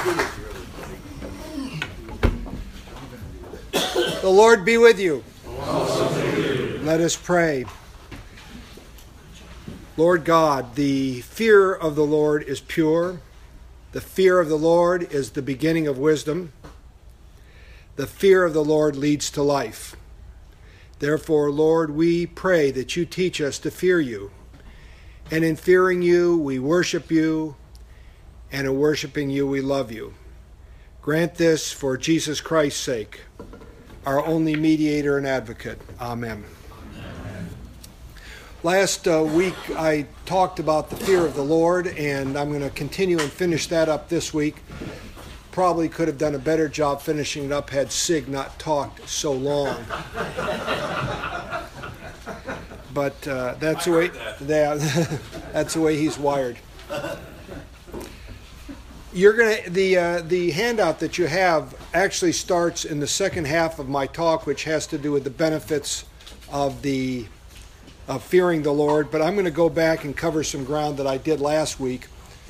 The Lord be with you. Also with you. Let us pray. Lord God, the fear of the Lord is pure. The fear of the Lord is the beginning of wisdom. The fear of the Lord leads to life. Therefore, Lord, we pray that you teach us to fear you. And in fearing you, we worship you. And in worshiping you, we love you. Grant this for Jesus Christ's sake, our only mediator and advocate. Amen. Last week I talked about the fear of the Lord, and I'm going to continue and finish that up this week. Probably could have done a better job finishing it up had Sig not talked so long. But that's the way. That's the way he's wired. You're gonna the handout that you have actually starts in the second half of my talk, which has to do with the benefits of fearing the Lord. But I'm going to go back and cover some ground that I did last week.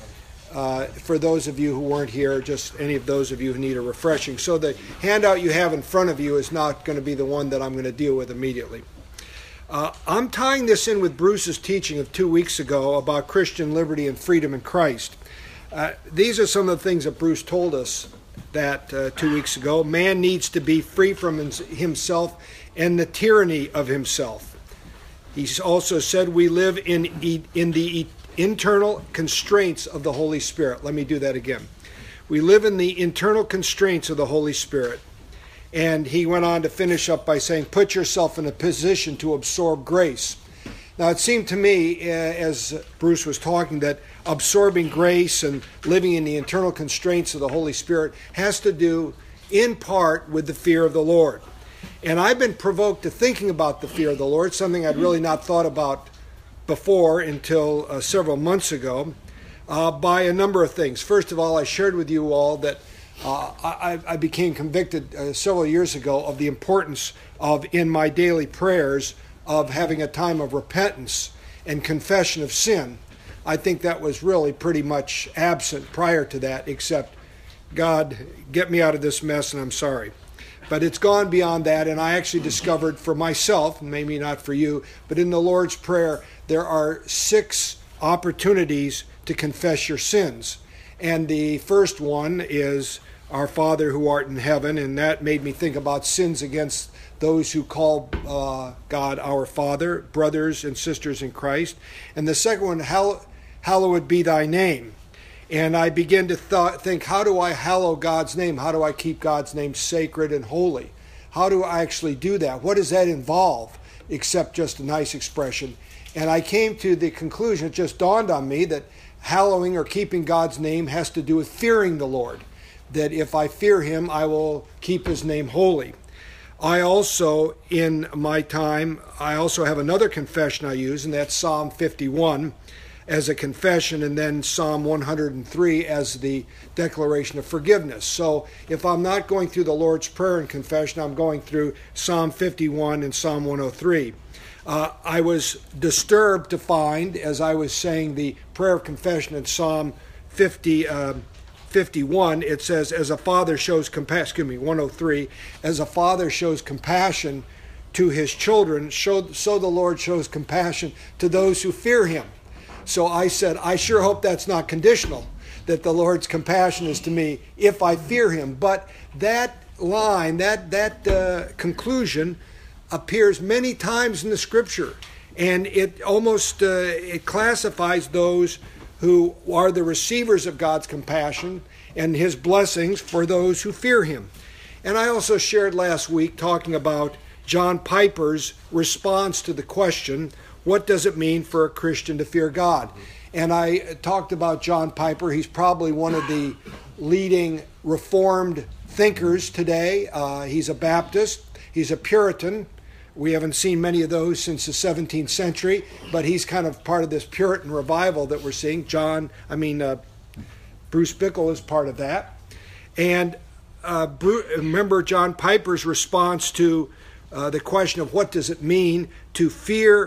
For those of you who weren't here, just any of those of you who need a refreshing. So the handout you have in front of you is not going to be the one that I'm going to deal with immediately. I'm tying this in with Bruce's teaching of 2 weeks ago about Christian liberty and freedom in Christ. These are some of the things that Bruce told us that 2 weeks ago. Man needs to be free from himself and the tyranny of himself. He also said we live in the internal constraints of the Holy Spirit. Let me do that again. We live in the internal constraints of the Holy Spirit. And he went on to finish up by saying, put yourself in a position to absorb grace. Now, it seemed to me, as Bruce was talking, that absorbing grace and living in the internal constraints of the Holy Spirit has to do, in part, with the fear of the Lord. And I've been provoked to thinking about the fear of the Lord, something I'd really not thought about before until several months ago, by a number of things. First of all, I shared with you all that I became convicted several years ago of the importance of, in my daily prayers, of having a time of repentance and confession of sin. I think that was really pretty much absent prior to that, except, God, get me out of this mess and I'm sorry. But it's gone beyond that, and I actually discovered for myself, maybe not for you, but in the Lord's Prayer, there are 6 opportunities to confess your sins. And the first one is, Our Father who art in heaven, and that made me think about sins against those who call God our Father, brothers and sisters in Christ. And the second one, hallowed be thy name. And I began to think, how do I hallow God's name? How do I keep God's name sacred and holy? How do I actually do that? What does that involve, except just a nice expression? And I came to the conclusion, it just dawned on me, that hallowing or keeping God's name has to do with fearing the Lord. That if I fear him, I will keep his name holy. I also, in my time, I also have another confession I use, and that's Psalm 51 as a confession, and then Psalm 103 as the declaration of forgiveness. So if I'm not going through the Lord's Prayer and confession, I'm going through Psalm 51 and Psalm 103. I was disturbed to find, as I was saying the prayer of confession in Psalm 51, it says, as a father shows compassion, 103, as a father shows compassion to his children, so the Lord shows compassion to those who fear him. So I said, I sure hope that's not conditional, that the Lord's compassion is to me if I fear him. But that line, that conclusion appears many times in the Scripture, and it almost it classifies those who are the receivers of God's compassion and his blessings for those who fear him. And I also shared last week talking about John Piper's response to the question, what does it mean for a Christian to fear God? And I talked about John Piper. He's probably one of the leading Reformed thinkers today. He's a Baptist. He's a Puritan. We haven't seen many of those since the 17th century, but he's kind of part of this Puritan revival that we're seeing. Bruce Bickle is part of that. And remember John Piper's response to the question of what does it mean to fear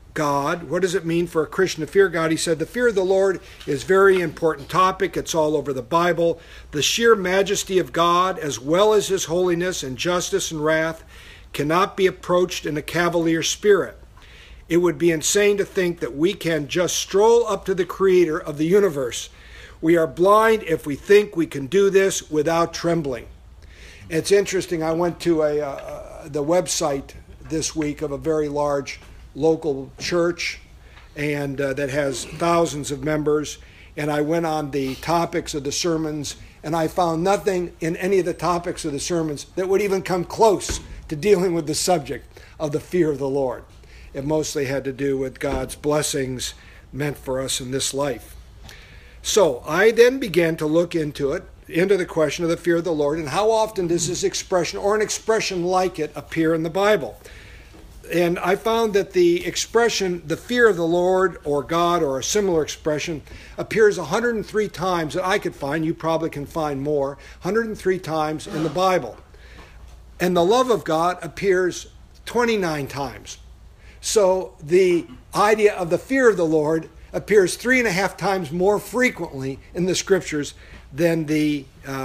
God. What does it mean for a Christian to fear God? He said the fear of the Lord is a very important topic. It's all over the Bible. The sheer majesty of God, as well as his holiness and justice and wrath, cannot be approached in a cavalier spirit. It would be insane to think that we can just stroll up to the creator of the universe. We are blind if we think we can do this without trembling. It's interesting. I went to the website this week of a very large local church and that has thousands of members, and I went on the topics of the sermons, and I found nothing in any of the topics of the sermons that would even come close to dealing with the subject of the fear of the Lord. It mostly had to do with God's blessings meant for us in this life. So I then began to look into the question of the fear of the Lord, and how often does this expression or an expression like it appear in the Bible. And I found that the expression, the fear of the Lord or God, or a similar expression, appears 103 times that I could find. You probably can find more. 103 times in the Bible. And the love of God appears 29 times. So the idea of the fear of the Lord appears 3.5 times more frequently in the Scriptures than the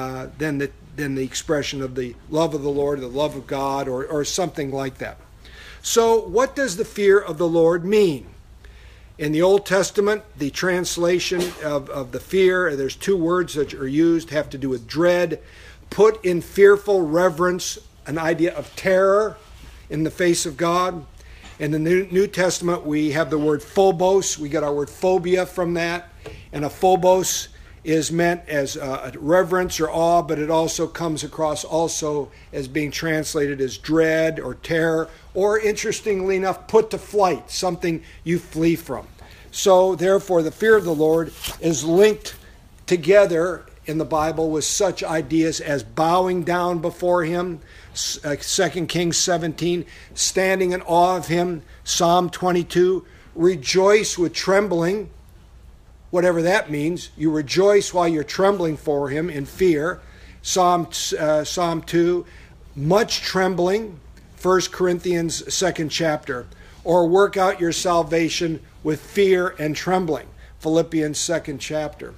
expression of the love of the Lord, the love of God, or something like that. So what does the fear of the Lord mean? In the Old Testament, the translation of the fear, there's 2 words that are used, have to do with dread. Put in fearful reverence, an idea of terror in the face of God. In the New Testament, we have the word phobos. We get our word phobia from that. And a phobos is meant as a reverence or awe, but it also comes across also as being translated as dread or terror, or interestingly enough, put to flight, something you flee from. So therefore, the fear of the Lord is linked together in the Bible with such ideas as bowing down before him, 2 Kings 17, standing in awe of him, Psalm 22, rejoice with trembling, whatever that means. You rejoice while you're trembling for him in fear. Psalm 2, much trembling, 1 Corinthians 2nd chapter. Or work out your salvation with fear and trembling, Philippians 2nd chapter.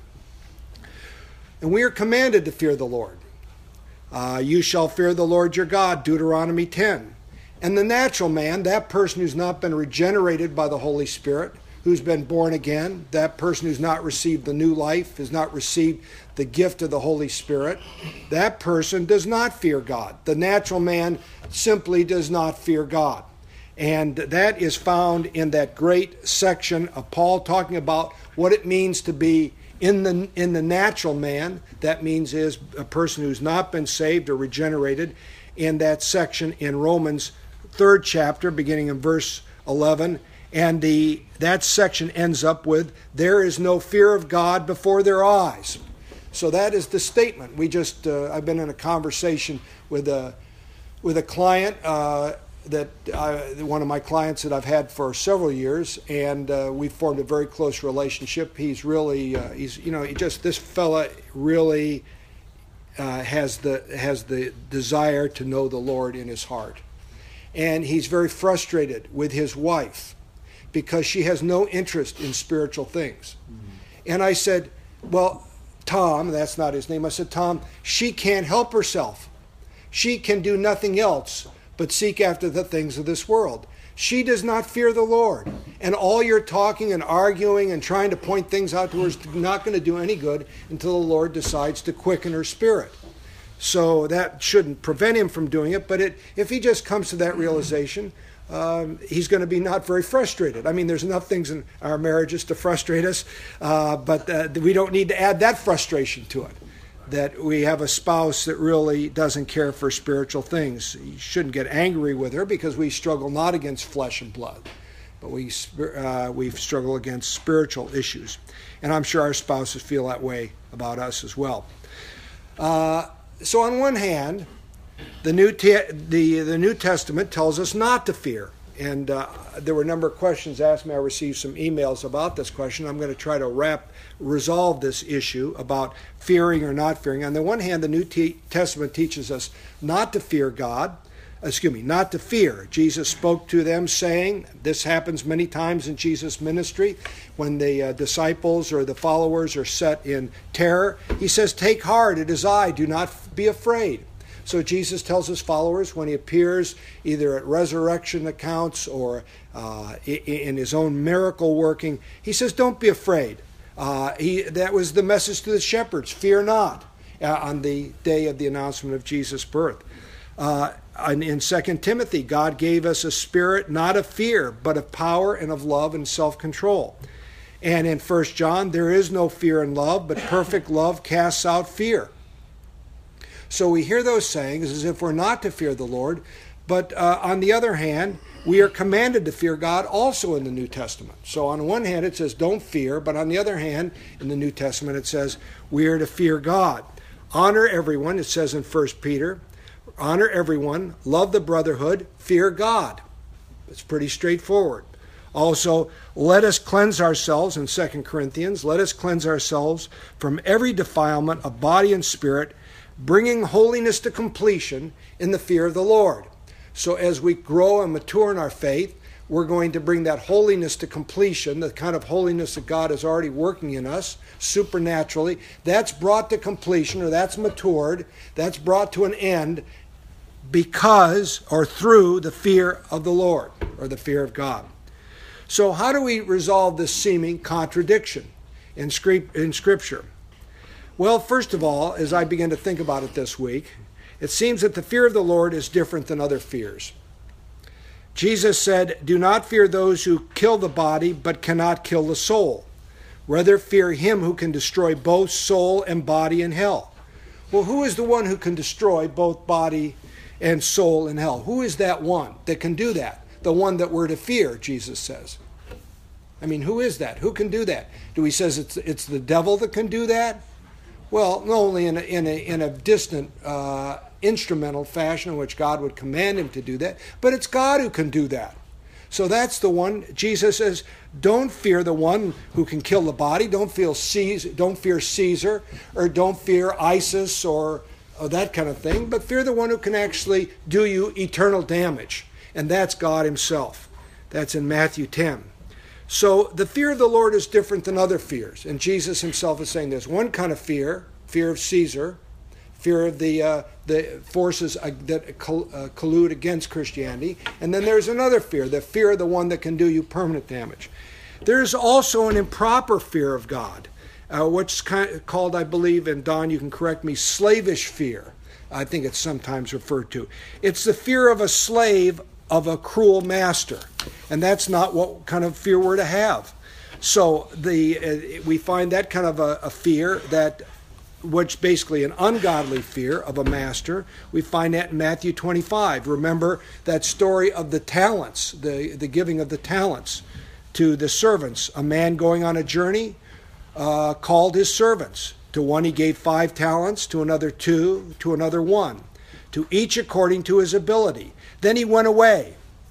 And we are commanded to fear the Lord. You shall fear the Lord your God, Deuteronomy 10. And the natural man, that person who's not been regenerated by the Holy Spirit, who's been born again, that person who's not received the new life, has not received the gift of the Holy Spirit, that person does not fear God. The natural man simply does not fear God. And that is found in that great section of Paul talking about what it means to be in the natural man. That means is a person who's not been saved or regenerated, in that section in Romans 3rd chapter, beginning in verse 11. And that section ends up with, there is no fear of God before their eyes. So that is the statement. I've been in a conversation with a client, one of my clients that I've had for several years, and we've formed a very close relationship. He's really, this fella really has the desire to know the Lord in his heart. And he's very frustrated with his wife because she has no interest in spiritual things. Mm-hmm. And I said, well, Tom, that's not his name. I said, Tom, she can't help herself. She can do nothing else but seek after the things of this world. She does not fear the Lord. And all your talking and arguing and trying to point things out to her is not going to do any good until the Lord decides to quicken her spirit. So that shouldn't prevent him from doing it, but if he just comes to that realization, he's going to be not very frustrated. I mean, there's enough things in our marriages to frustrate us, but we don't need to add that frustration to it, that we have a spouse that really doesn't care for spiritual things. You shouldn't get angry with her because we struggle not against flesh and blood, but we struggle against spiritual issues. And I'm sure our spouses feel that way about us as well. So on one hand, the New Testament tells us not to fear. And there were a number of questions asked me. I received some emails about this question. I'm going to try to resolve this issue about fearing or not fearing. On the one hand, the New Testament teaches us not to fear God. not to fear. Jesus spoke to them saying, this happens many times in Jesus' ministry, when the disciples or the followers are set in terror, he says, take heart, it is I, do not be afraid. So Jesus tells his followers when he appears either at resurrection accounts or in his own miracle working, he says, don't be afraid. That was the message to the shepherds, fear not, on the day of the announcement of Jesus' birth. In 2 Timothy, God gave us a spirit not of fear, but of power and of love and self-control. And in 1 John, there is no fear in love, but perfect love casts out fear. So we hear those sayings as if we're not to fear the Lord, but on the other hand, we are commanded to fear God also in the New Testament. So on one hand it says don't fear, but on the other hand in the New Testament it says we are to fear God. Honor everyone, it says in 1 Peter. Honor everyone, love the brotherhood, fear God. It's pretty straightforward. Also, let us cleanse ourselves in 2 Corinthians. Let us cleanse ourselves from every defilement of body and spirit, bringing holiness to completion in the fear of the Lord. So as we grow and mature in our faith, we're going to bring that holiness to completion, the kind of holiness that God is already working in us supernaturally. That's brought to completion, or that's matured, that's brought to an end because or through the fear of the Lord, or the fear of God. So how do we resolve this seeming contradiction in Scripture? Well, first of all, as I began to think about it this week, it seems that the fear of the Lord is different than other fears. Jesus said, do not fear those who kill the body, but cannot kill the soul. Rather fear him who can destroy both soul and body in hell. Well, who is the one who can destroy both body and soul in hell? Who is that one that can do that? The one that we're to fear, Jesus says. I mean, who is that? Who can do that? Do he says it's the devil that can do that? Well, not only in a distant instrumental fashion in which God would command him to do that, but it's God who can do that. So that's the one. Jesus says, don't fear the one who can kill the body. Don't fear Caesar, or don't fear ISIS or that kind of thing, but fear the one who can actually do you eternal damage. And that's God himself. That's in Matthew 10. So the fear of the Lord is different than other fears. And Jesus himself is saying there's one kind of fear of Caesar, fear of the forces that collude against Christianity. And then there's another fear, the fear of the one that can do you permanent damage. There's also an improper fear of God, what's called, I believe, and Don, you can correct me, slavish fear. I think it's sometimes referred to. It's the fear of a slave of a cruel master. And that's not what kind of fear we're to have. So we find that kind of a fear, which basically an ungodly fear of a master. We find that in Matthew 25. Remember that story of the talents, the giving of the talents to the servants. A man going on a journey called his servants. To one he gave 5 talents, to another 2, to another 1, to each according to his ability. Then he went away.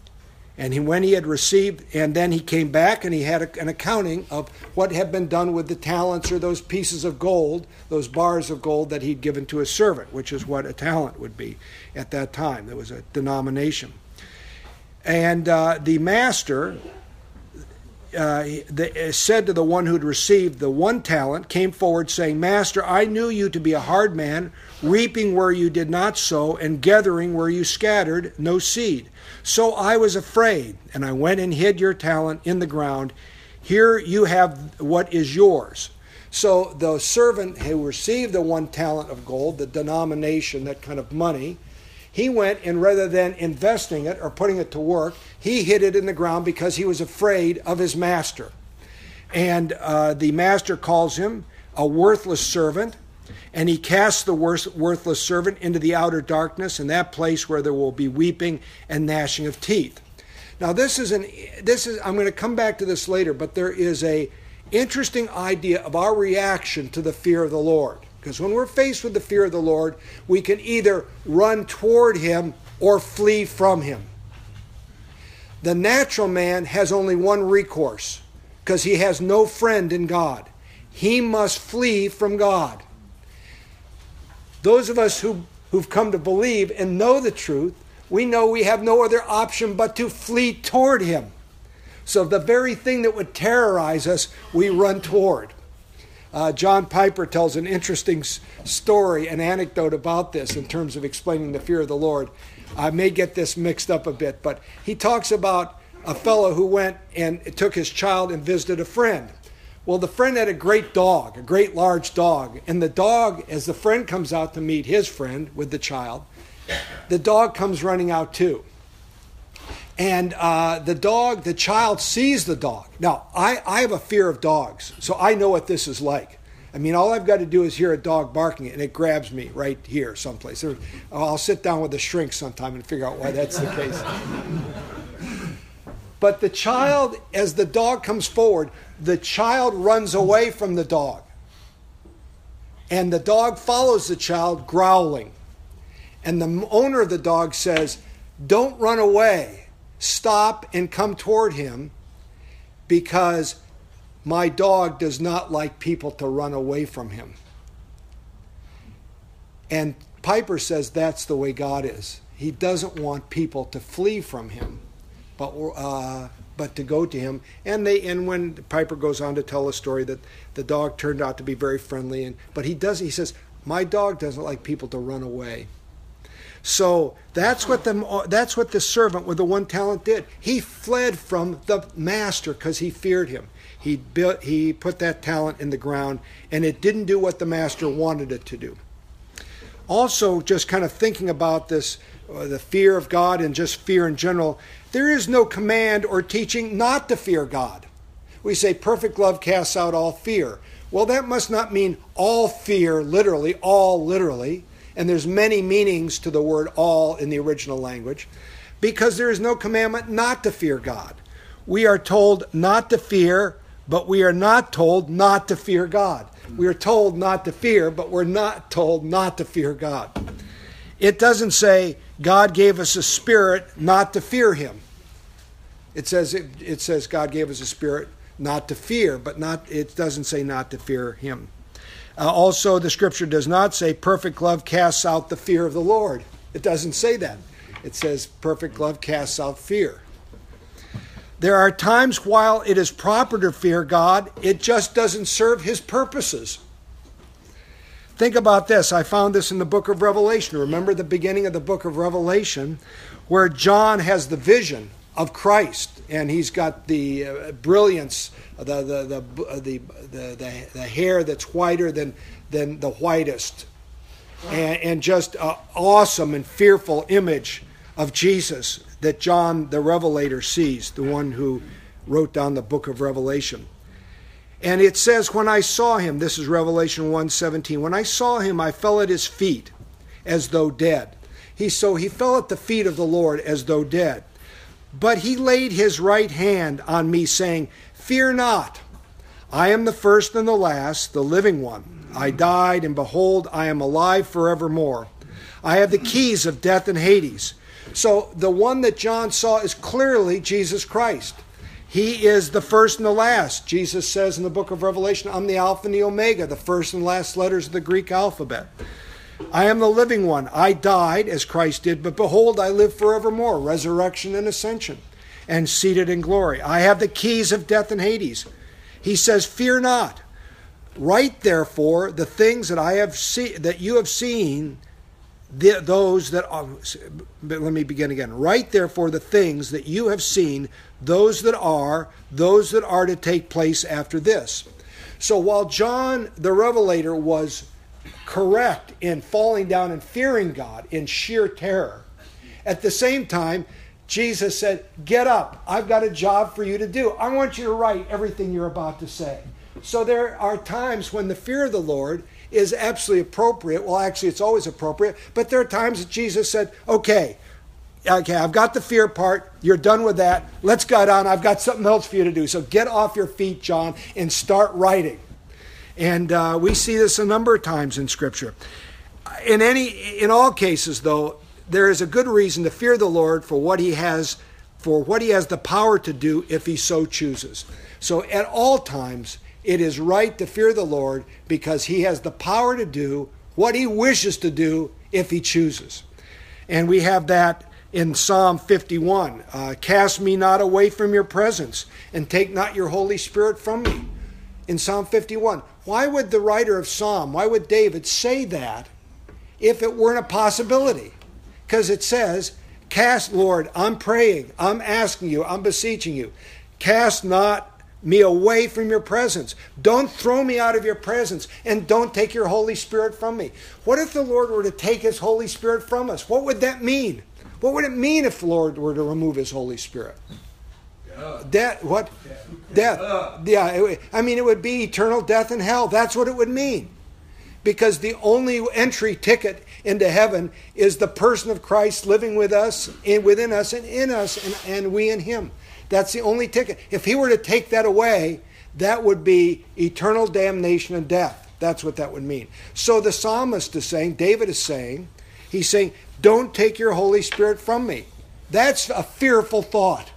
And when he had received, and then he came back and he had an accounting of what had been done with the talents, or those pieces of gold, those bars of gold that he'd given to his servant, which is what a talent would be at that time. There was a denomination. And the master said to the one who'd received the 1 talent, came forward saying, Master, I knew you to be a hard man, reaping where you did not sow, and gathering where you scattered no seed. So I was afraid, and I went and hid your talent in the ground. Here you have what is yours. So the servant who received the 1 talent of gold, the denomination, that kind of money, he went, and rather than investing it or putting it to work, he hid it in the ground because he was afraid of his master. And the master calls him a worthless servant, and he casts the worthless servant into the outer darkness, in that place where there will be weeping and gnashing of teeth. Now this is I'm going to come back to this later, but there is a interesting idea of our reaction to the fear of the Lord. Because when we're faced with the fear of the Lord, we can either run toward him or flee from him. The natural man has only one recourse, because he has no friend in God. He must flee from God. Those of us who've come to believe and know the truth, we know we have no other option but to flee toward him. So the very thing that would terrorize us, we run toward. John Piper tells an interesting story, an anecdote about this in terms of explaining the fear of the Lord. I may get this mixed up a bit, but he talks about a fellow who went and took his child and visited a friend. Well, the friend had a great dog, a great large dog. And the dog, as the friend comes out to meet his friend with the child, the dog comes running out too. And the child sees the dog. Now, I have a fear of dogs, so I know what this is like. I mean, all I've got to do is hear a dog barking, and it grabs me right here someplace. I'll sit down with a shrink sometime and figure out why that's the case. But the child, as the dog comes forward, the child runs away from the dog. And the dog follows the child growling. And the owner of the dog says, "Don't run away. Stop and come toward him, because my dog does not like people to run away from him." And Piper says that's the way God is. He doesn't want people to flee from him, but to go to him. And when Piper goes on to tell a story that the dog turned out to be very friendly, but he says, my dog doesn't like people to run away. So that's what the servant with the 1 talent did. He fled from the master because he feared him. He put that talent in the ground, and it didn't do what the master wanted it to do. Also, just kind of thinking about this, the fear of God and just fear in general, there is no command or teaching not to fear God. We say perfect love casts out all fear. Well, that must not mean all fear, literally, all literally. And there's many meanings to the word all in the original language, because there is no commandment not to fear God. We are told not to fear, but we are not told not to fear God. We are told not to fear, but we're not told not to fear God. It doesn't say God gave us a spirit not to fear him. It says God gave us a spirit not to fear, but it doesn't say not to fear him. Also, the scripture does not say perfect love casts out the fear of the Lord. It doesn't say that. It says perfect love casts out fear. There are times while it is proper to fear God, it just doesn't serve his purposes. Think about this. I found this in the book of Revelation. Remember the beginning of the book of Revelation, where John has the vision of Christ, and he's got the brilliance, the hair that's whiter than the whitest, and just an awesome and fearful image of Jesus that John the Revelator sees, the one who wrote down the book of Revelation. And it says, when I saw him, this is Revelation 1:17, when I saw him, I fell at his feet as though dead. He fell at the feet of the Lord as though dead. But he laid his right hand on me, saying, "Fear not. I am the first and the last, the living one. I died, and behold, I am alive forevermore. I have the keys of death and Hades." So the one that John saw is clearly Jesus Christ. He is the first and the last. Jesus says in the book of Revelation, "I'm the Alpha and the Omega," the first and last letters of the Greek alphabet. I am the living one. I died as Christ did, but behold, I live forevermore, resurrection and ascension, and seated in glory. I have the keys of death and Hades. He says, "Fear not. Write therefore the things that you have seen, those that are." Let me begin again. "Write therefore the things that you have seen, those that are to take place after this." So while John the Revelator was correct in falling down and fearing God in sheer terror, at the same time, Jesus said, "Get up. I've got a job for you to do. I want you to write everything you're about to say." So there are times when the fear of the Lord is absolutely appropriate. Well, actually, it's always appropriate. But there are times that Jesus said, okay, I've got the fear part. You're done with that. Let's go on. I've got something else for you to do. So get off your feet, John, and start writing. And we see this a number of times in Scripture. In all cases, though, there is a good reason to fear the Lord for what he has the power to do if he so chooses. So at all times, it is right to fear the Lord because he has the power to do what he wishes to do if he chooses. And we have that In Psalm 51, cast me not away from your presence, and take not your Holy Spirit from me. In Psalm 51, why would the writer of Psalm, why would David say that if it weren't a possibility? Because it says, Lord, I'm praying, I'm asking you, I'm beseeching you, cast not me away from your presence. Don't throw me out of your presence, and don't take your Holy Spirit from me. What if the Lord were to take his Holy Spirit from us? What would that mean? What would it mean if the Lord were to remove his Holy Spirit? Death. What? Death. Yeah, it would be eternal death and hell. That's what it would mean. Because the only entry ticket into heaven is the person of Christ living with us, and within us, and in us, and we in him. That's the only ticket. If he were to take that away, that would be eternal damnation and death. That's what that would mean. So the psalmist is saying, David is saying, he's saying, don't take your Holy Spirit from me. That's a fearful thought.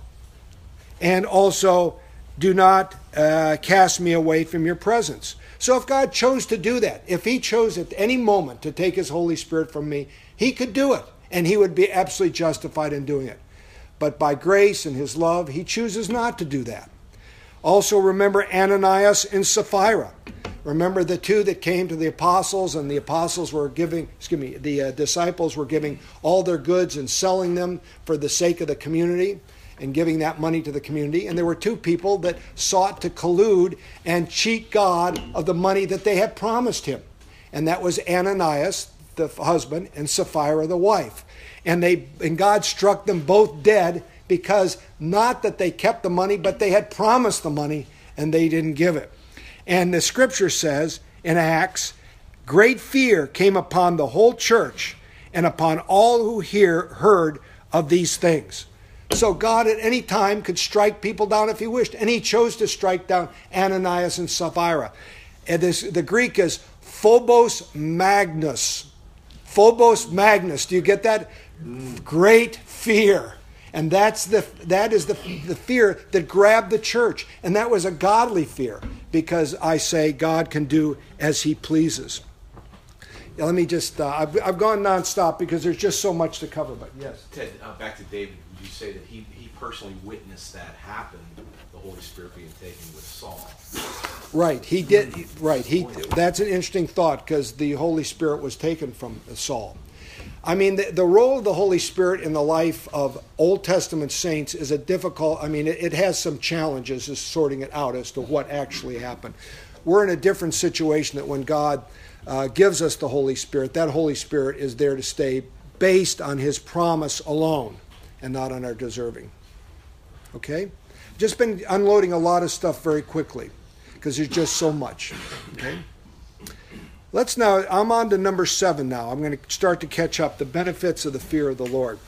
And also, do not cast me away from your presence. So if God chose to do that, if he chose at any moment to take his Holy Spirit from me, he could do it. And he would be absolutely justified in doing it. But by grace and his love, he chooses not to do that. Also remember Ananias and Sapphira. Remember the two that came to the apostles, and the apostles were the disciples were giving all their goods and selling them for the sake of the community and giving that money to the community. And there were two people that sought to collude and cheat God of the money that they had promised him. And that was Ananias, the husband, and Sapphira, the wife. And God struck them both dead because not that they kept the money, but they had promised the money and they didn't give it. And the scripture says in Acts, great fear came upon the whole church and upon all who heard of these things. So God at any time could strike people down if he wished. And he chose to strike down Ananias and Sapphira. And the Greek is phobos magnus. Phobos magnus. Do you get that? Great fear. And that is the fear that grabbed the church. And that was a godly fear, because I say God can do as he pleases. Now, let me just, I've gone nonstop because there's just so much to cover, but yes. Ted, back to David, would you say that he personally witnessed that happen, the Holy Spirit being taken with Saul? Right, he did. Right, that's an interesting thought, because the Holy Spirit was taken from Saul. I mean, the role of the Holy Spirit in the life of Old Testament saints is a difficult, it has some challenges as sorting it out as to what actually happened. We're in a different situation that when God gives us the Holy Spirit, that Holy Spirit is there to stay based on his promise alone and not on our deserving. Okay? Just been unloading a lot of stuff very quickly because there's just so much. Okay? I'm on to number 7 now. I'm going to start to catch up, the benefits of the fear of the Lord.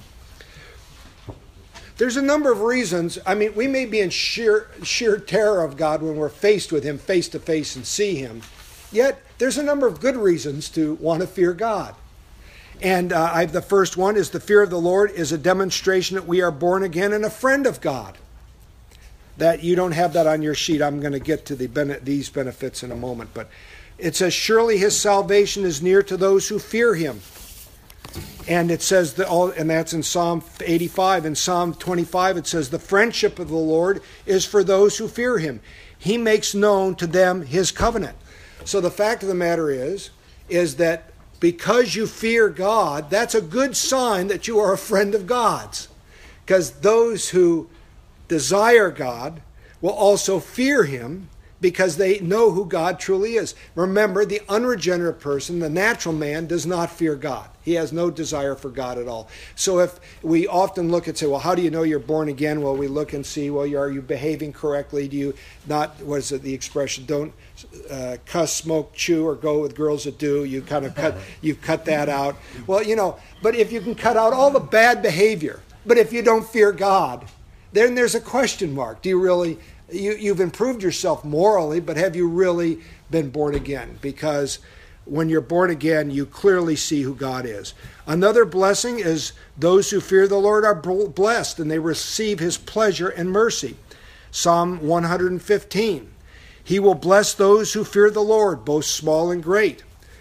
There's a number of reasons. We may be in sheer terror of God when we're faced with him face to face and see him. Yet, there's a number of good reasons to want to fear God. And the first one is the fear of the Lord is a demonstration that we are born again and a friend of God. That you don't have that on your sheet. I'm going to get to these benefits in a moment. But it says, surely his salvation is near to those who fear him. And it says, and that's in Psalm 85. In Psalm 25, it says, the friendship of the Lord is for those who fear him. He makes known to them his covenant. So the fact of the matter is that because you fear God, that's a good sign that you are a friend of God's. Because those who desire God will also fear him because they know who God truly is. Remember, the unregenerate person, the natural man, does not fear God. He has no desire for God at all. So if we often look and say, well, how do you know you're born again? Well, we look and see, well, are you behaving correctly? Do you not, what is it, the expression, don't cuss, smoke, chew, or go with girls that do? You kind of cut that out. Well, but if you can cut out all the bad behavior, but if you don't fear God, then there's a question mark. Do you really... You've improved yourself morally, but have you really been born again? Because when you're born again, you clearly see who God is. Another blessing is those who fear the Lord are blessed, and they receive his pleasure and mercy. Psalm 115. He will bless those who fear the Lord, both small and great.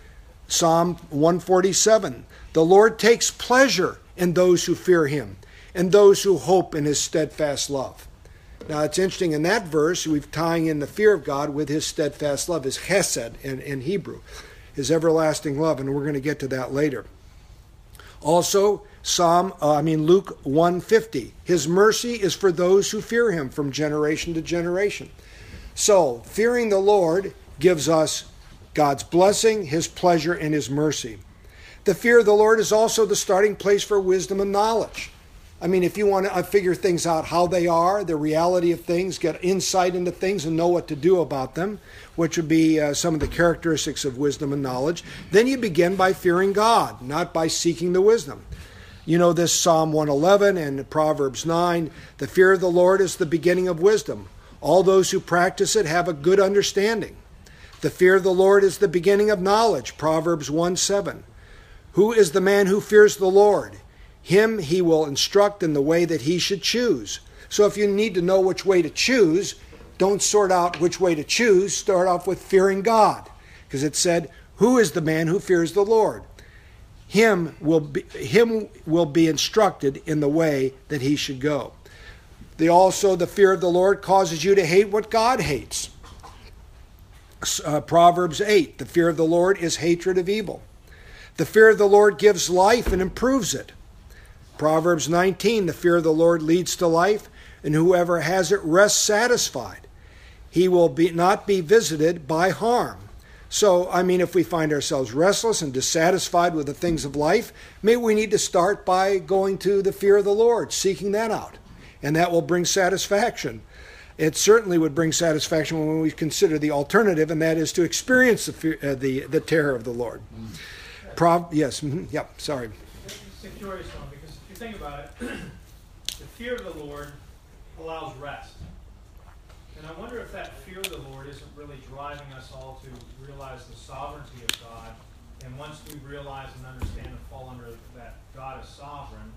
Psalm 147, the Lord takes pleasure in those who fear him and those who hope in his steadfast love. Now it's interesting, in that verse, we're tying in the fear of God with his steadfast love, his chesed in Hebrew, his everlasting love, and we're going to get to that later. Also, Luke 150, his mercy is for those who fear him from generation to generation. So, fearing the Lord gives us God's blessing, his pleasure, and his mercy. The fear of the Lord is also the starting place for wisdom and knowledge. I mean, if you want to figure things out how they are, the reality of things, get insight into things and know what to do about them, which would be some of the characteristics of wisdom and knowledge, then you begin by fearing God, not by seeking the wisdom. You know this Psalm 111 and Proverbs 9, the fear of the Lord is the beginning of wisdom. All those who practice it have a good understanding. The fear of the Lord is the beginning of knowledge, Proverbs 1:7. Who is the man who fears the Lord? Him he will instruct in the way that he should choose. So if you need to know which way to choose, don't sort out which way to choose. Start off with fearing God. Because it said, who is the man who fears the Lord? Him will be instructed in the way that he should go. The fear of the Lord causes you to hate what God hates. Proverbs 8, the fear of the Lord is hatred of evil. The fear of the Lord gives life and improves it. Proverbs 19, the fear of the Lord leads to life, and whoever has it rests satisfied. He will not be visited by harm. So, if we find ourselves restless and dissatisfied with the things of life, maybe we need to start by going to the fear of the Lord, seeking that out. And that will bring satisfaction. It certainly would bring satisfaction when we consider the alternative, and that is to experience the terror of the Lord. Sorry. It's a curious one, because if you think about it, the fear of the Lord allows rest. And I wonder if that fear of the Lord isn't really driving us all to realize the sovereignty of God. And once we realize and understand and fall under that God is sovereign,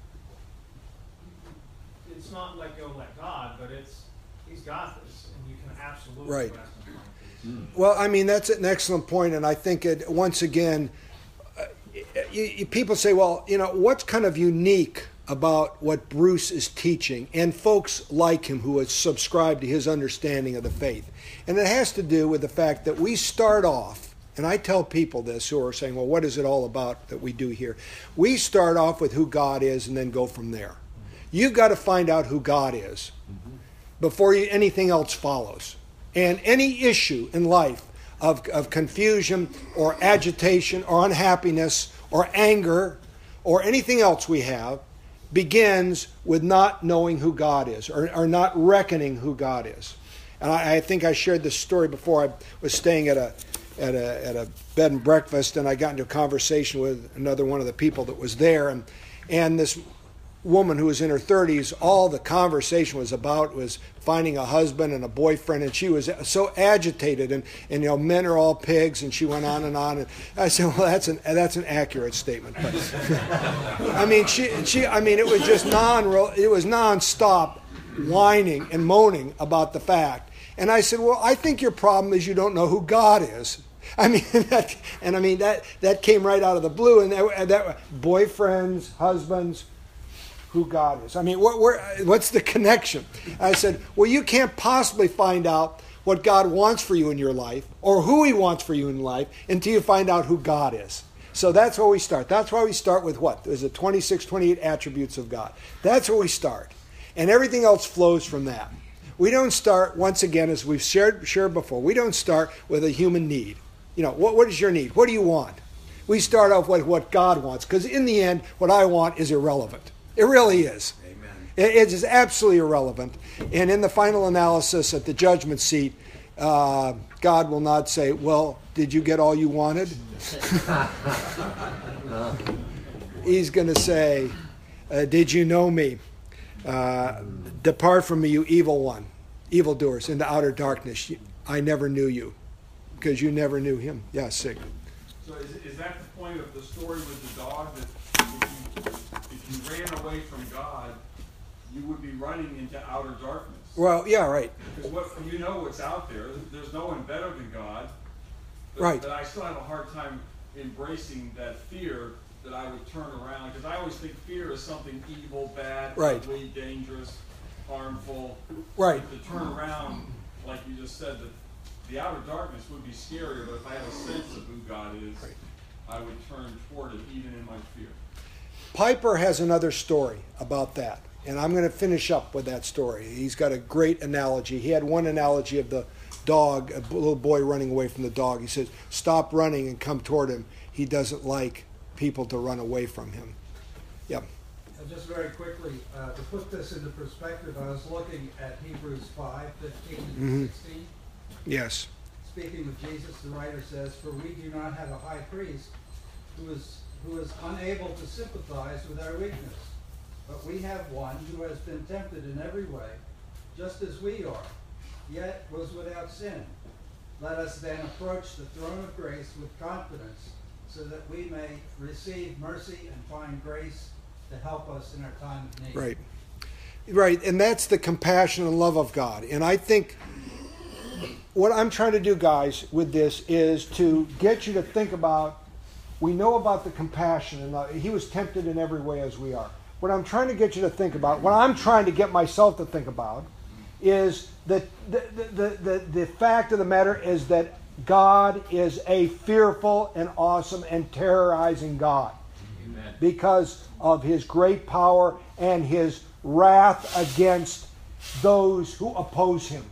it's not let go, let God, but he's got this, and you can absolutely rest and find peace. Well, that's an excellent point, and I think once again, people say, well, what's kind of unique about what Bruce is teaching and folks like him who have subscribed to his understanding of the faith? And it has to do with the fact that we start off, and I tell people this who are saying, well, what is it all about that we do here? We start off with who God is and then go from there. You've got to find out who God is before anything else follows. And any issue in life of confusion or agitation or unhappiness or anger or anything else we have begins with not knowing who God is or not reckoning who God is. And I think I shared this story before. I was staying at a bed and breakfast, and I got into a conversation with another one of the people that was there, and this woman who was in her 30s, all the conversation was about was finding a husband and a boyfriend, and she was so agitated, and men are all pigs, and she went on, and I said, well, that's an accurate statement, but it was just nonstop whining and moaning about the fact. And I said, well, I think your problem is you don't know who God is. That came right out of the blue, and that boyfriends, husbands, who God is. What's the connection? I said, well, you can't possibly find out what God wants for you in your life or who he wants for you in life until you find out who God is. So that's where we start. That's why we start with what? There's 26, 28 attributes of God. That's where we start. And everything else flows from that. We don't start, once again, as we've shared before, we don't start with a human need. What is your need? What do you want? We start off with what God wants, because in the end, what I want is irrelevant. It really is. Amen. It is absolutely irrelevant. And in the final analysis at the judgment seat, God will not say, well, did you get all you wanted? He's going to say, did you know me? Depart from me, you evil one, evildoers, into outer darkness. I never knew you, because you never knew him. Yeah, Sig. So is that the point of the story with the dog, that if you ran away from God, you would be running into outer darkness? Well, yeah, right. Because what's out there. There's no one better than God. But, right. But I still have a hard time embracing that fear, that I would turn around. Because I always think fear is something evil, bad, Right. ugly, dangerous, harmful. Right. But to turn around, like you just said, that the outer darkness would be scarier, but if I had a sense of who God is, I would turn toward it even in my fear. Piper has another story about that, and I'm going to finish up with that story. He's got a great analogy. He had one analogy of the dog, a little boy running away from the dog. He says, stop running and come toward him. He doesn't like people to run away from him. Yep. Just very quickly, to put this into perspective, I was looking at Hebrews 5:15 and 16. Yes. Speaking of Jesus, the writer says, "For we do not have a high priest who is unable to sympathize with our weakness, but we have one who has been tempted in every way, just as we are, yet was without sin. Let us then approach the throne of grace with confidence, so that we may receive mercy and find grace to help us in our time of need." Right. Right, and that's the compassion and love of God. And I think what I'm trying to do, guys, with this is to get you to think about, we know about the compassion, and love. He was tempted in every way as we are. What I'm trying to get you to think about, what I'm trying to get myself to think about, is that the fact of the matter is that God is a fearful and awesome and terrorizing God. Amen. Because of his great power and his wrath against those who oppose him.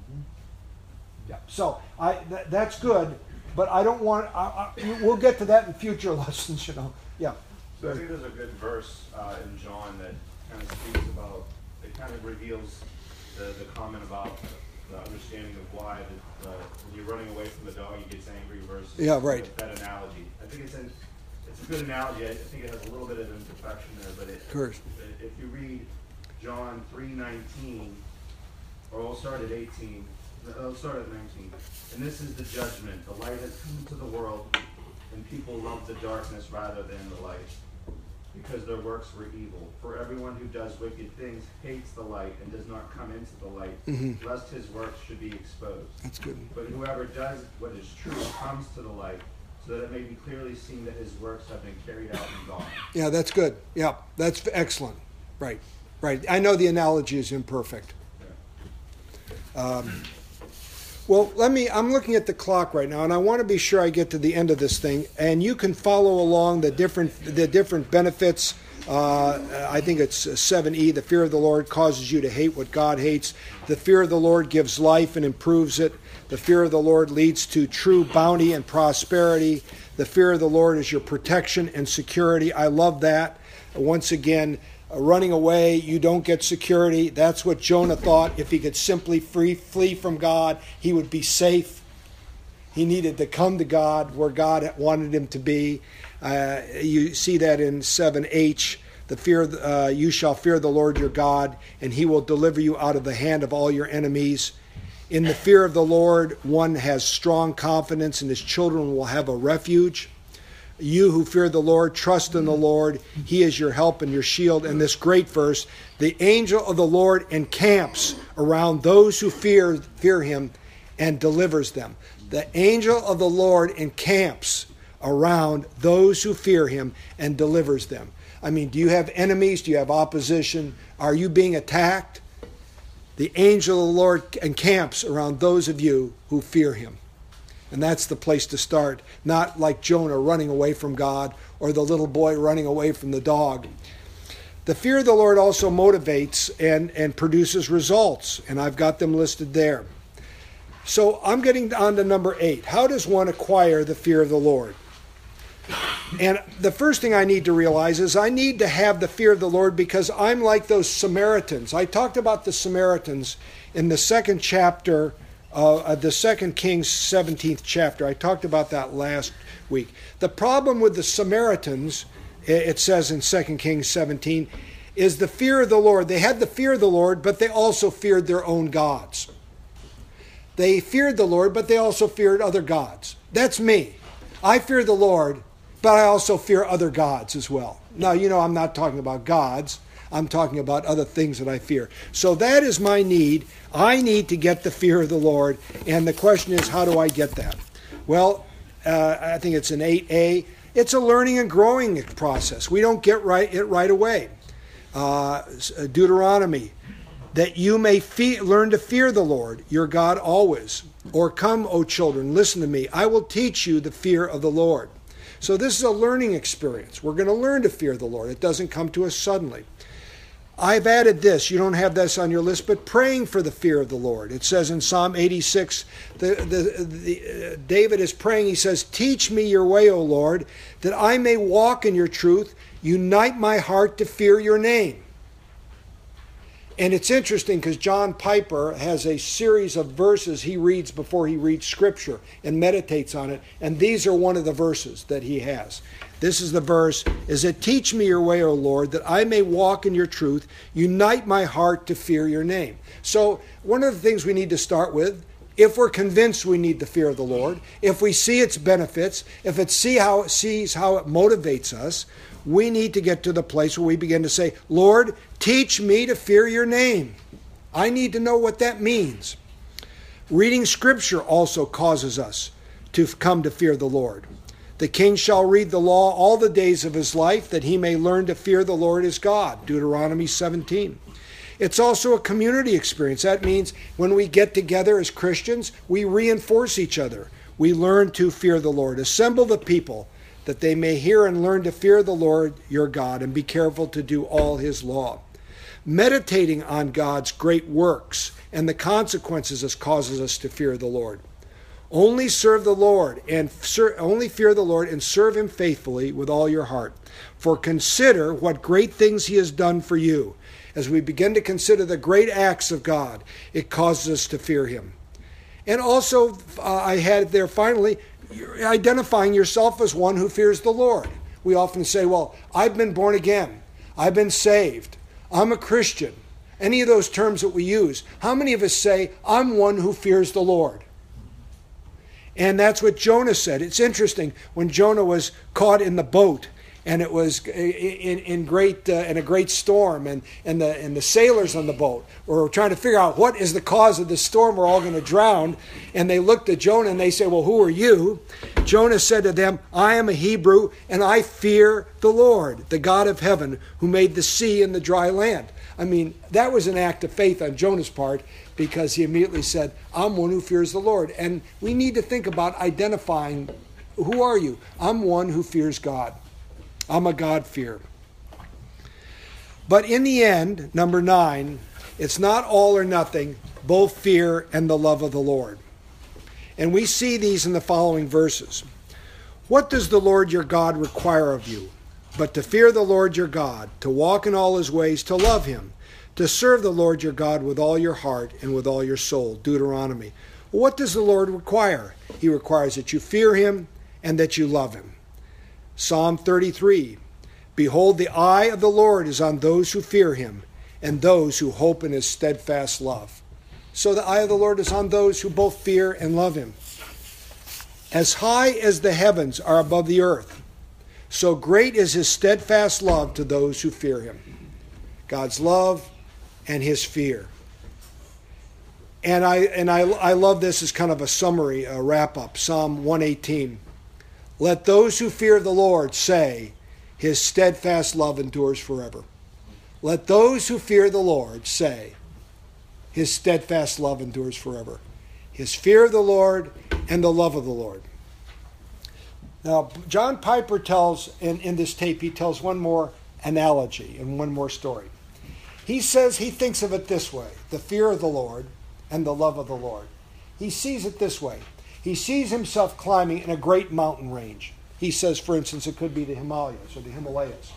Yeah. So that's good, but I don't want. We'll get to that in future lessons. Yeah. So I think there's a good verse in John that kind of speaks about. It kind of reveals the comment about the understanding of why when you're running away from the dog, he gets angry versus that analogy. I think it's a good analogy. I think it has a little bit of imperfection there, but if you read John 3:19, or we'll start at 18. Let's start at 19. "And this is the judgment. The light has come into the world, and people love the darkness rather than the light, because their works were evil. For everyone who does wicked things hates the light and does not come into the light, lest his works should be exposed. That's good. But whoever does what is true comes to the light, so that it may be clearly seen that his works have been carried out in God." Yeah, that's good. Yeah, that's excellent. Right. I know the analogy is imperfect. Well, I'm looking at the clock right now, and I want to be sure I get to the end of this thing. And you can follow along the different benefits. I think it's 7E. The fear of the Lord causes you to hate what God hates. The fear of the Lord gives life and improves it. The fear of the Lord leads to true bounty and prosperity. The fear of the Lord is your protection and security. I love that. Once again, running away, you don't get security. That's what Jonah thought. If he could simply flee from God, he would be safe. He needed to come to God where God wanted him to be. You see that in 7H. You shall fear the Lord your God, and he will deliver you out of the hand of all your enemies. In the fear of the Lord, one has strong confidence, and his children will have a refuge. You who fear the Lord, trust in the Lord. He is your help and your shield. And this great verse, "The angel of the Lord encamps around those who fear him and delivers them." The angel of the Lord encamps around those who fear him and delivers them. I mean, do you have enemies? Do you have opposition? Are you being attacked? The angel of the Lord encamps around those of you who fear him. And that's the place to start, not like Jonah running away from God or the little boy running away from the dog. The fear of the Lord also motivates and produces results, and I've got them listed there. So I'm getting on to number 8. How does one acquire the fear of the Lord? And the first thing I need to realize is I need to have the fear of the Lord because I'm like those Samaritans. I talked about the Samaritans in the second chapter the 2 Kings 17th chapter. I talked about that last week. The problem with the Samaritans, it says in 2 Kings 17, is the fear of the Lord. They had the fear of the Lord, but they also feared their own gods. They feared the Lord, but they also feared other gods. That's me. I fear the Lord, but I also fear other gods as well. Now, I'm not talking about gods. I'm talking about other things that I fear. So that is my need. I need to get the fear of the Lord. And the question is, how do I get that? Well, I think it's in 8a. It's a learning and growing process. We don't get it right away. Deuteronomy, that you may learn to fear the Lord, your God, always. Or come, O children, listen to me. I will teach you the fear of the Lord. So this is a learning experience. We're going to learn to fear the Lord. It doesn't come to us suddenly. I've added this. You don't have this on your list, but praying for the fear of the Lord. It says in Psalm 86, David is praying. He says, teach me your way, O Lord, that I may walk in your truth. Unite my heart to fear your name. And it's interesting because John Piper has a series of verses he reads before he reads Scripture and meditates on it. And these are one of the verses that he has. This is the verse, is it, teach me your way, O Lord, that I may walk in your truth. Unite my heart to fear your name. So one of the things we need to start with, if we're convinced we need the fear of the Lord, if we see its benefits, if it sees how it motivates us, we need to get to the place where we begin to say, Lord, teach me to fear your name. I need to know what that means. Reading Scripture also causes us to come to fear the Lord. The king shall read the law all the days of his life, that he may learn to fear the Lord his God. Deuteronomy 17. It's also a community experience. That means when we get together as Christians, we reinforce each other. We learn to fear the Lord. Assemble the people, that they may hear and learn to fear the Lord your God, and be careful to do all his law. Meditating on God's great works and the consequences causes us to fear the Lord. Only serve the Lord and only fear the Lord and serve him faithfully with all your heart. For consider what great things he has done for you. As we begin to consider the great acts of God, it causes us to fear him. And also, I had there finally, identifying yourself as one who fears the Lord. We often say, well, I've been born again. I've been saved. I'm a Christian. Any of those terms that we use. How many of us say, I'm one who fears the Lord? And that's what Jonah said. It's interesting, when Jonah was caught in the boat, and it was in a great storm, and the sailors on the boat were trying to figure out what is the cause of the storm. We're all going to drown. And they looked at Jonah and they said, well, who are you? Jonah said to them, I am a Hebrew, and I fear the Lord, the God of heaven, who made the sea and the dry land. I mean, that was an act of faith on Jonah's part, because he immediately said, I'm one who fears the Lord. And we need to think about identifying, who are you? I'm one who fears God. I'm a God-fearer. But in the end, number 9, it's not all or nothing, both fear and the love of the Lord. And we see these in the following verses. What does the Lord your God require of you? But to fear the Lord your God, to walk in all his ways, to love him, to serve the Lord your God with all your heart and with all your soul. Deuteronomy. Well, what does the Lord require? He requires that you fear him and that you love him. Psalm 33, behold, the eye of the Lord is on those who fear him, and those who hope in his steadfast love. So the eye of the Lord is on those who both fear and love him. As high as the heavens are above the earth, so great is his steadfast love to those who fear him. God's love and his fear. And I love this as kind of a summary, a wrap-up. Psalm 118. Let those who fear the Lord say, his steadfast love endures forever. Let those who fear the Lord say, his steadfast love endures forever. His fear of the Lord and the love of the Lord. Now, John Piper tells, in this tape, he tells one more analogy and one more story. He says he thinks of it this way, the fear of the Lord and the love of the Lord. He sees it this way. He sees himself climbing in a great mountain range. He says, for instance, it could be the Himalayas or the Himalayas.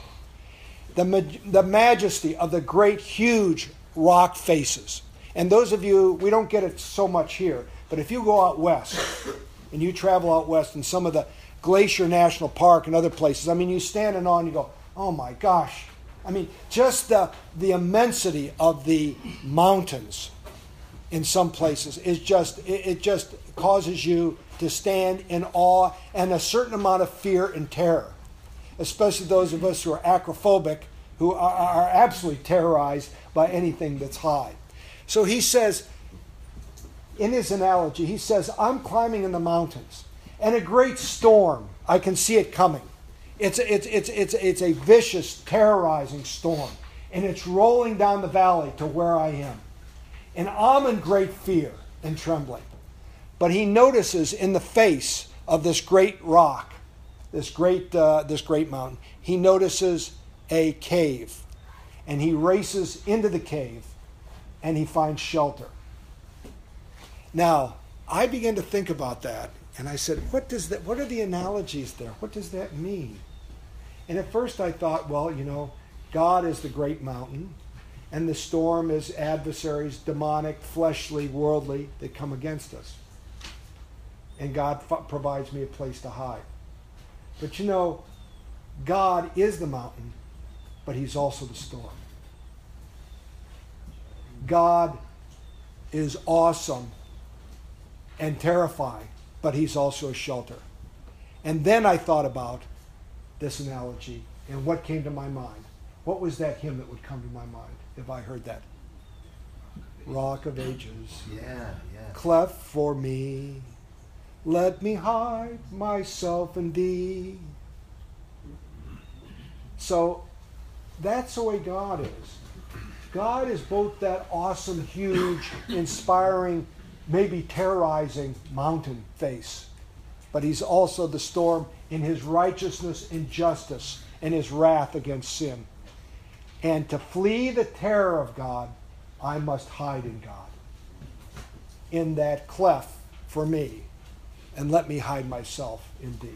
The majesty of the great, huge rock faces. And those of you, we don't get it so much here, but if you go out west and you travel out west in some of the Glacier National Park and other places, I mean, you stand and on, you go, oh my gosh. I mean, just the immensity of the mountains in some places is just, it just causes you to stand in awe and a certain amount of fear and terror, especially those of us who are acrophobic, who are absolutely terrorized by anything that's high. So he says, in his analogy, he says, I'm climbing in the mountains, And a great storm. I can see it coming. It's a vicious, terrorizing storm. And it's rolling down the valley to where I am. And I'm in great fear and trembling. But he notices in the face of this great rock, this great mountain, he notices a cave. And he races into the cave and he finds shelter. Now, I began to think about that. And I said, what are the analogies there? What does that mean? And at first I thought, well, God is the great mountain, and the storm is adversaries, demonic, fleshly, worldly, that come against us. And God provides me a place to hide. But God is the mountain, but he's also the storm. God is awesome and terrifying, but he's also a shelter. And then I thought about this analogy, and what came to my mind? What was that hymn that would come to my mind if I heard that? Rock of Ages. Yeah. Cleft for me, let me hide myself in thee. So that's the way God is. God is both that awesome, huge, inspiring, maybe terrorizing mountain face, but he's also the storm in his righteousness and justice and his wrath against sin. And to flee the terror of God, I must hide in God, in that cleft for me, and let me hide myself in thee.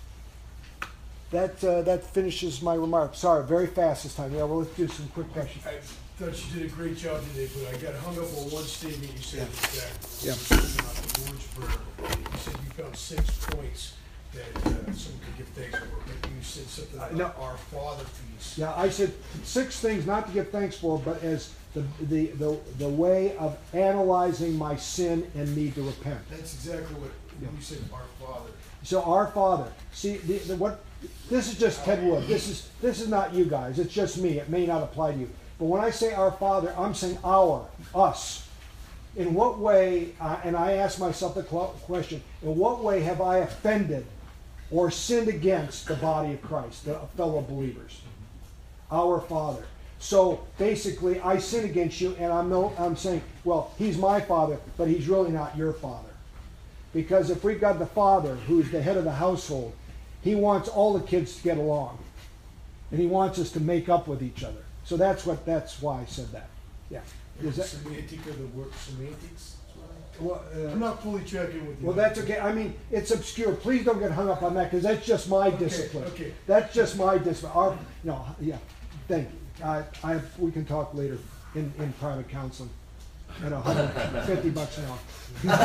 That finishes my remarks. Sorry, very fast this time. Yeah, well, let's do some quick questions. I thought you did a great job today, but I got hung up on one statement you said. Yeah. About the Lord's Prayer. You said you found 6 points that someone could give thanks for. But you said something about our Father piece. Yeah, I said 6 things not to give thanks for, but as the way of analyzing my sin and need to repent. That's exactly what you said, our Father. So our Father. See, this is just Ted Wood. This is not you guys. It's just me. It may not apply to you. But when I say our Father, I'm saying us. In what way, and I ask myself the question, in what way have I offended or sinned against the body of Christ, the fellow believers? Our Father. So basically, I sin against you, and I'm saying, well, he's my Father, but he's really not your Father. Because if we've got the Father, who's the head of the household, he wants all the kids to get along. And he wants us to make up with each other. So that's why I said that. Yeah. Semantic of the word semantics? Well, I'm not fully tracking with you. Well, that's okay. I mean, it's obscure. Please don't get hung up on that, because that's just my discipline. Okay. That's just my discipline. Thank you. We can talk later in private counseling at $150 an hour.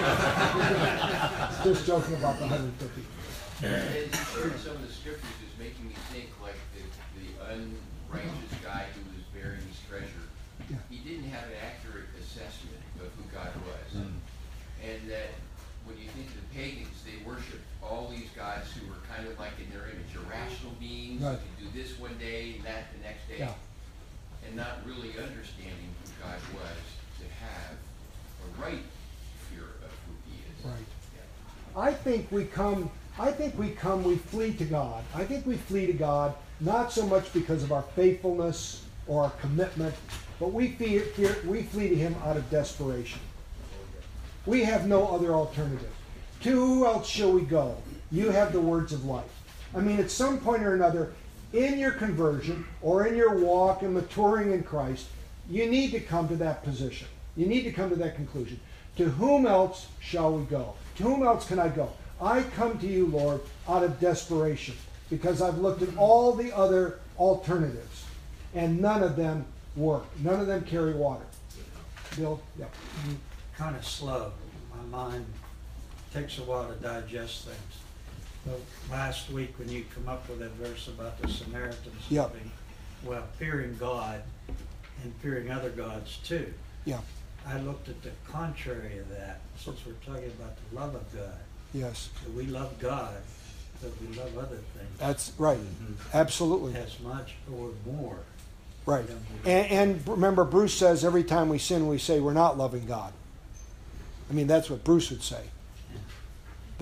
Just joking about the 150. As you shared some of the scriptures, is making me think like the unrighteous guy who was burying his treasure. Yeah. He didn't have an accurate assessment of who God was. And that when you think of the pagans, they worshiped all these gods who were kind of like in their image, irrational beings, Right. who could do this one day and that the next day. Yeah. And not really understanding who God was to have a right fear of who he is. Right. Yeah. I think we flee to God. I think we flee to God not so much because of our faithfulness or our commitment, but we flee to him out of desperation. We have no other alternative. To who else shall we go? You have the words of life. I mean, at some point or another, in your conversion or in your walk and maturing in Christ, you need to come to that position. You need to come to that conclusion. To whom else shall we go? To whom else can I go? I come to you, Lord, out of desperation, because I've looked at all the other alternatives, and none of them work. None of them carry water. Bill? Yeah. I'm kind of slow. My mind takes a while to digest things. But last week when you come up with that verse about the Samaritans, Yep. fearing God and fearing other gods too. Yeah. I looked at the contrary of that, since we're talking about the love of God. Yes. So we love God, but we love other things That's right. Absolutely. as much or more. Right. And remember, Bruce says every time we sin, we say we're not loving God. I mean, that's what Bruce would say. But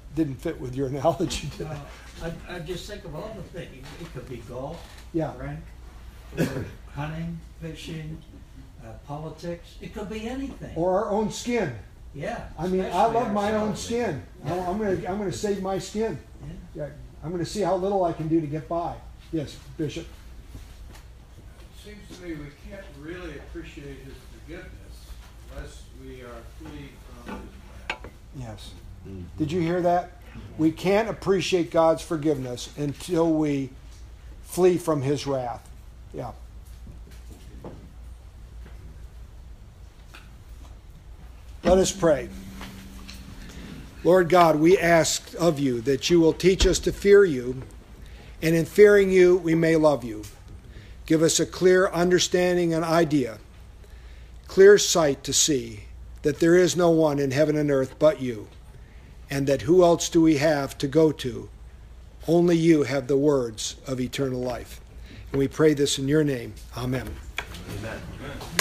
didn't fit with your analogy. Did it? I just think of all the things. It could be golf, Yeah. rank, or hunting, fishing, politics. It could be anything. Or our own skin. Yeah. I mean, I especially love my own ourselves. skin. Yeah. I'm gonna save my skin. Yeah. Yeah, I'm gonna see how little I can do to get by. Yes, Bishop. Seems to me we can't really appreciate his forgiveness unless we are free from his wrath. Yes. Did you hear that? We can't appreciate God's forgiveness until we flee from His wrath. Yeah. Let us pray. Lord God, we ask of you that you will teach us to fear you, and in fearing you, we may love you. Give us a clear understanding and idea, clear sight to see that there is no one in heaven and earth but you, and that who else do we have to go to? Only you have the words of eternal life. And we pray this in your name. Amen. Amen.